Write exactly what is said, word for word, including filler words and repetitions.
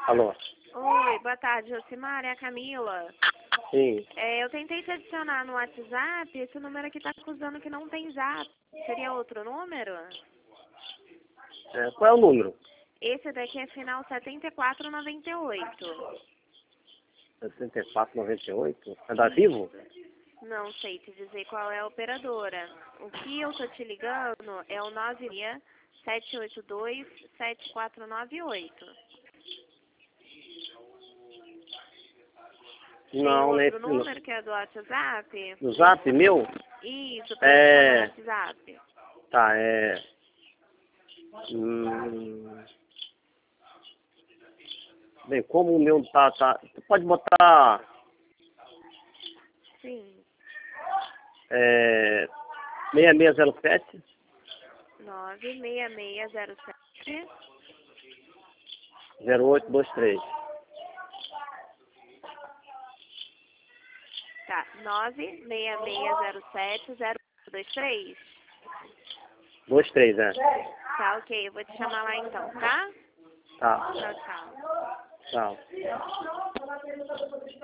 Alô? Oi, boa tarde, Josimar, é a Camila. Sim. É, eu tentei te adicionar no WhatsApp, esse número aqui tá acusando que não tem zap. Seria outro número? É, qual é o número? Esse daqui é final setenta e quatro noventa e oito. setenta e quatro, noventa e oito? É da Vivo? Não sei te dizer qual é a operadora. O que eu tô te ligando é o nove seis sete oito dois sete quatro nove oito. Tem Não, outro nesse não. número que é do WhatsApp? No Zap meu? Isso, pra É. te chamar no WhatsApp. Tá, é. Hum... Bem, como o meu tá, tá. Tu pode botar. Sim. É. seis seis zero sete nove seis seis zero sete zero oito dois três. Tá, nove seis seis zero sete zero dois três. dois três, é. Tá, ok, eu vou te chamar lá então, tá? Tá. Tchau, tchau. Tchau.